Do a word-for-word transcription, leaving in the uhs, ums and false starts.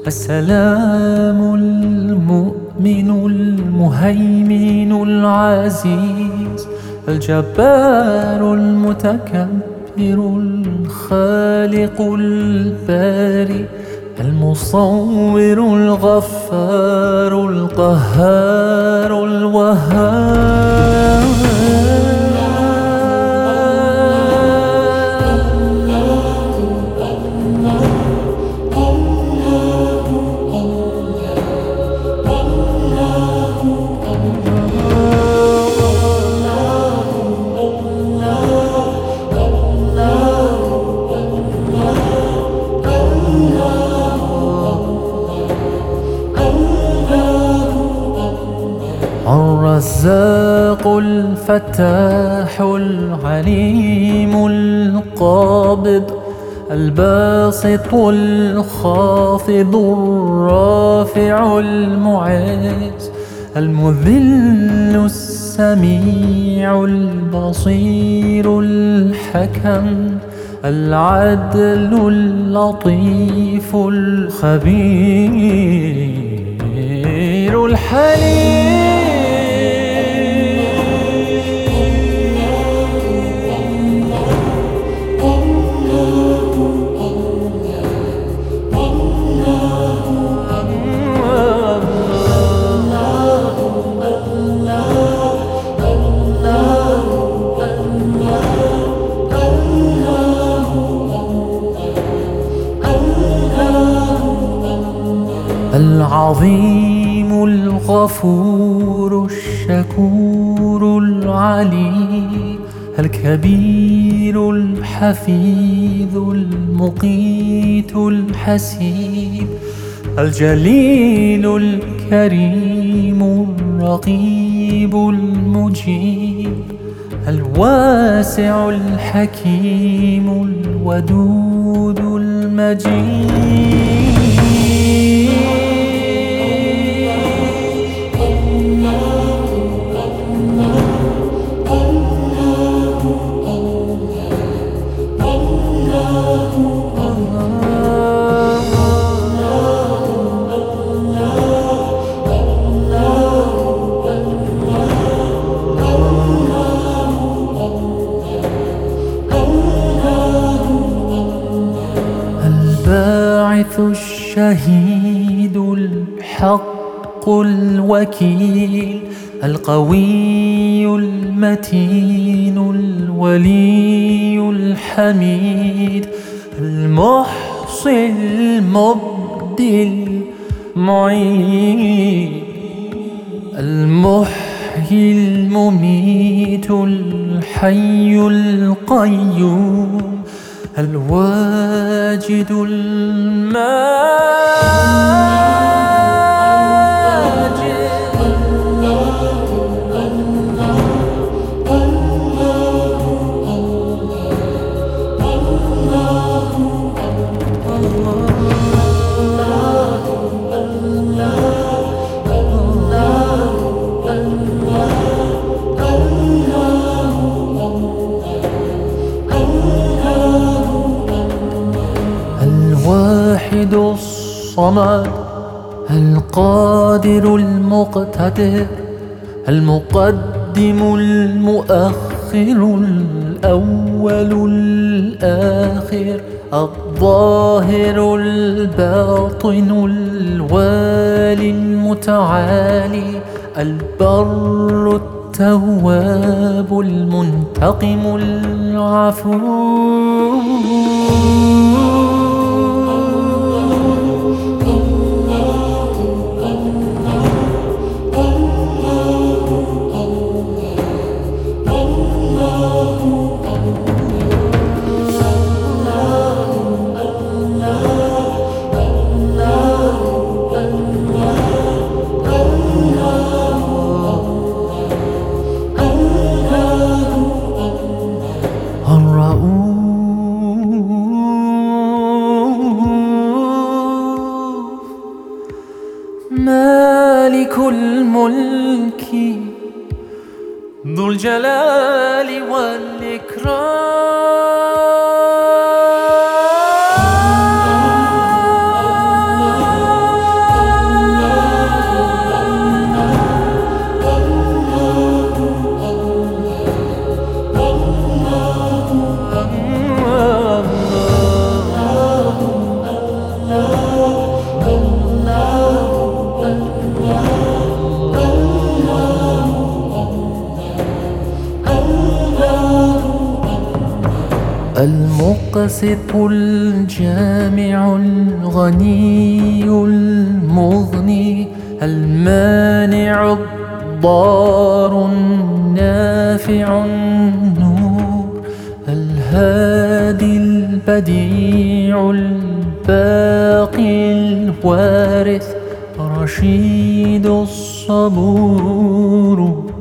السلام المؤمن المهيمن العزيز الجبار المتكبر الخالق الباري المصور الغفار القهار الوهاب. الرزاق الفتاح العليم القابض الباسط الخافض الرافع المعز المذل السميع البصير الحكم العدل اللطيف الخبير الحليم. العظيم الغفور الشكور العليم الكبير الحفيظ المقيت الحسيب الجليل الكريم الرقيب المجيب الواسع الحكيم الودود المجيد. الباعث الشهيد الحق الوكيل القوي المتين الولي الحميد المحصي المبدي المعيد المحيي المميت الحي القيوم الواجد الماجد. الواحد الصمد القادر المقتدر المقدم المؤخر الأول الآخر الظاهر الباطن الوالي المتعالي البر التواب المنتقم العفو. مالك الملك ذو الجلال والإكرام. المقسط الجامع الغني المغني المانع الضار النافع النور الهادي البديع الباقي الوارث رشيد الصبور